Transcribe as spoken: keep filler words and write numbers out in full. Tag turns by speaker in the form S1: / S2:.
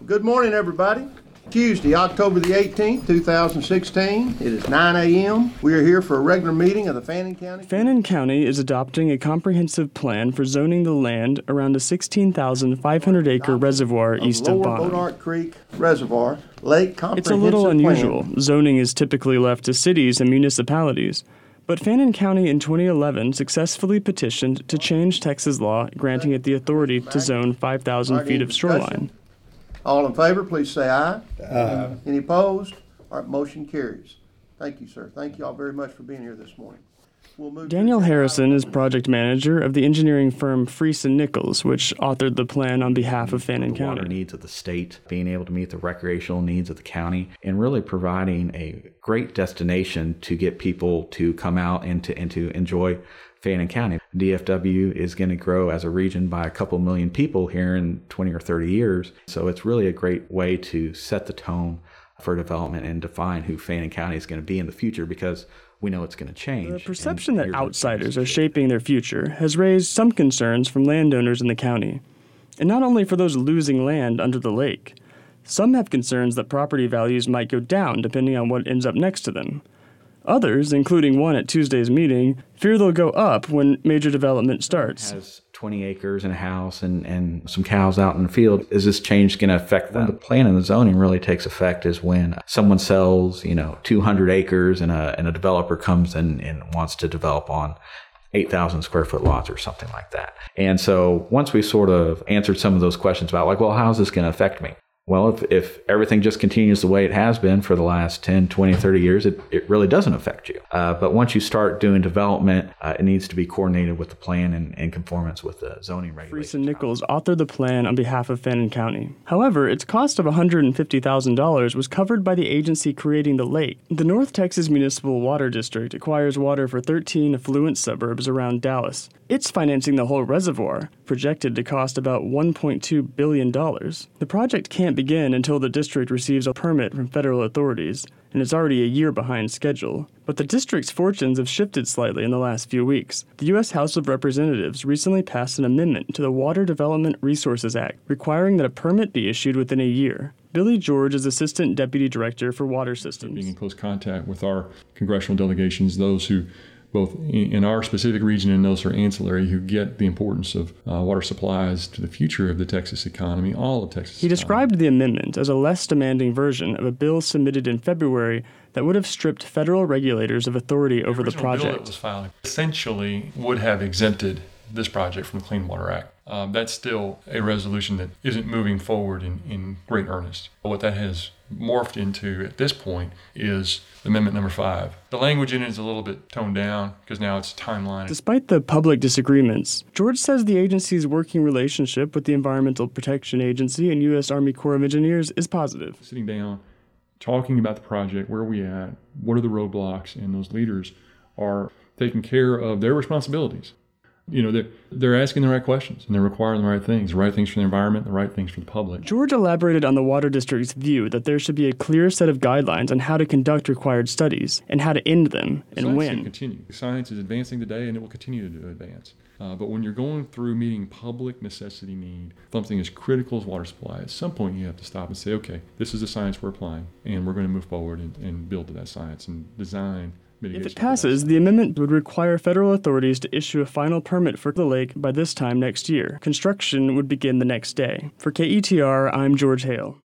S1: Good morning, everybody. Tuesday, October the eighteenth, two thousand sixteen. It is nine a.m. We are here for a regular meeting of the Fannin County.
S2: Fannin County is adopting a comprehensive plan for zoning the land around a sixteen thousand five hundred acre reservoir
S1: of
S2: east
S1: Lower
S2: of Bonham.
S1: Bonart Creek Reservoir Lake Comprehensive
S2: It's a little unusual.
S1: Plan.
S2: Zoning is typically left to cities and municipalities. But Fannin County in twenty eleven successfully petitioned to change Texas law, granting it the authority to zone five thousand feet of shoreline.
S1: All in favor, please say aye. Aye. Any opposed? All right, motion carries. Thank you, sir. Thank you all very much for being here this morning. We'll move
S2: Daniel
S1: to-
S2: Harrison is project manager of the engineering firm Freese and Nichols, which authored the plan on behalf of Fannin
S3: the
S2: County.
S3: water needs of the state, being able to meet the recreational needs of the county, and really providing a great destination to get people to come out and to, and to enjoy Fannin County. D F W is going to grow as a region by a couple million people here in twenty or thirty years. So it's really a great way to set the tone for development and define who Fannin County is going to be in the future, because we know it's going to change.
S2: The perception that
S3: and here's what
S2: outsiders
S3: changes
S2: are
S3: to.
S2: shaping their future has raised some concerns from landowners in the county. And not only for those losing land under the lake. Some have concerns that property values might go down depending on what ends up next to them. Others, including one at Tuesday's meeting, fear they'll go up when major development starts.
S3: Has twenty acres and a house and, and some cows out in the field. Is this change going to affect them? When the plan and the zoning really takes effect is when someone sells, you know, two hundred acres and a, and a developer comes in and wants to develop on eight thousand square foot lots or something like that. And so once we sort of answered some of those questions about like, well, how's this going to affect me? Well, if, if everything just continues the way it has been for the last ten, twenty, thirty years, it, it really doesn't affect you. Uh, but once you start doing development, uh, it needs to be coordinated with the plan and in conformance with the zoning regulations.
S2: Freese and Nichols authored the plan on behalf of Fannin County. However, its cost of one hundred fifty thousand dollars was covered by the agency creating the lake. The North Texas Municipal Water District acquires water for thirteen affluent suburbs around Dallas. It's financing the whole reservoir, projected to cost about one point two billion dollars. The project can't begin until the district receives a permit from federal authorities, and it's already a year behind schedule. But the district's fortunes have shifted slightly in the last few weeks. The U S House of Representatives recently passed an amendment to the Water Development Resources Act, requiring that a permit be issued within a year. Billy George is Assistant Deputy Director for Water Systems.
S4: Being in close contact with our congressional delegations, those who both in our specific region and those who are ancillary, who get the importance of uh, water supplies to the future of the Texas economy, all of Texas.
S2: He described
S4: economy.
S2: the amendment as a less demanding version of a bill submitted in February that would have stripped federal regulators of authority over the
S4: original bill
S2: project.
S4: that was filed essentially would have exempted this project from the Clean Water Act. Um, that's still a resolution that isn't moving forward in, in great earnest. What that has morphed into at this point is Amendment number five. The language in it is a little bit toned down because now it's a timeline.
S2: Despite the public disagreements, George says the agency's working relationship with the Environmental Protection Agency and U S Army Corps of Engineers is positive.
S4: Sitting down, talking about the project, where are we at, what are the roadblocks, and those leaders are taking care of their responsibilities. You know, they're, they're asking the right questions, and they're requiring the right things, the right things for the environment, the right things for the public.
S2: George elaborated on the Water District's view that there should be a clear set of guidelines on how to conduct required studies and how to end them and
S4: Science
S2: when.
S4: can continue. Science is advancing today, and it will continue to advance. Uh, but when you're going through meeting public necessity need, something as critical as water supply, at some point you have to stop and say, okay, this is the science we're applying, and we're going to move forward and, and build to that science and design.
S2: If it passes, the amendment would require federal authorities to issue a final permit for the lake by this time next year. Construction would begin the next day. For K E T R, I'm George Hale.